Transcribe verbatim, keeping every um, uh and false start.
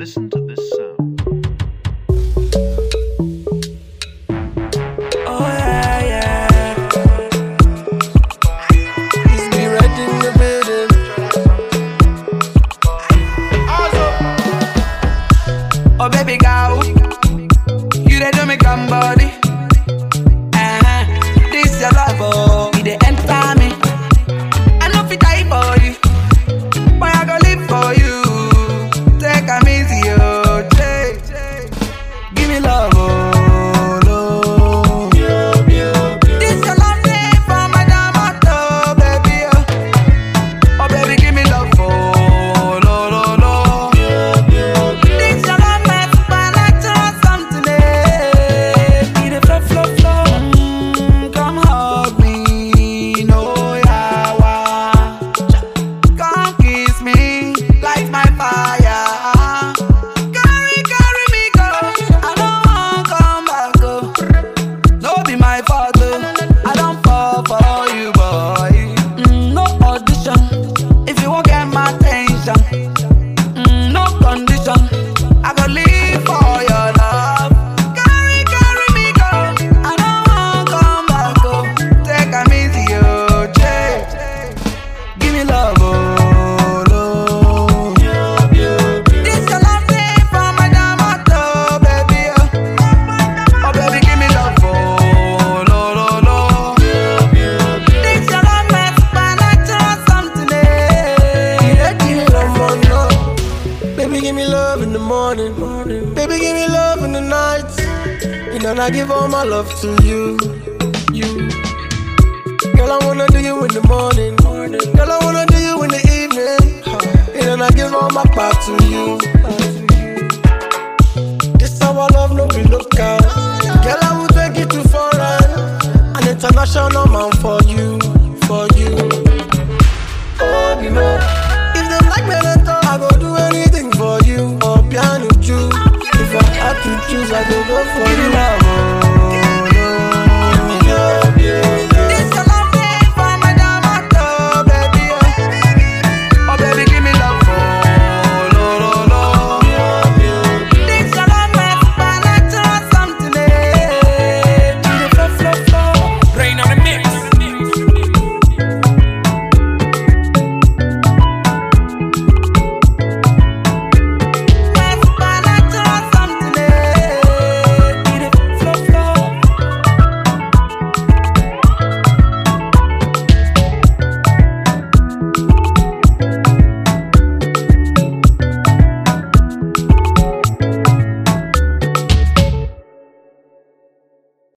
Listen to this sound. Oh yeah, yeah. It's me right in the building. Oh baby girl, you dey do me come body. Uh-huh. This your love, oh, you dey enter me. I know fit die for you, but I go live for you. Take am easy, oh, take. Give me love, oh, love. This your love day for my Damato, baby, oh. Oh, baby, give me love, oh, lo, lo, lo. This your love make my life turn something, eh. Need a flow, flow, flow. Mm, come hug me, no yawa. Come kiss me, light my fire. Carry, carry me go. I don't want come back, oh. No be my fault, oh. I don't fall for you, boy. Mm, no audition. If you won't get my attention, mm, no condition. I go live for your love. Carry, carry me go. I don't want come back, oh. Take am easy, oh, Jay. Give me love, oh, love. This your love day for my Damato, baby, oh. Oh, baby, give me love, oh, lo, lo, lo. This your love makes my life turn something, eh. Yeah, give me love, oh, no. Baby, give me love in the morning. Baby, give me love in the night. You know, I give all my love to you. You. Girl, I wanna do you in the morning. Girl, I wanna do you in the evening. You know, I give all my part to you. This our love, no be local. Girl, I will take you to foreign. An international man for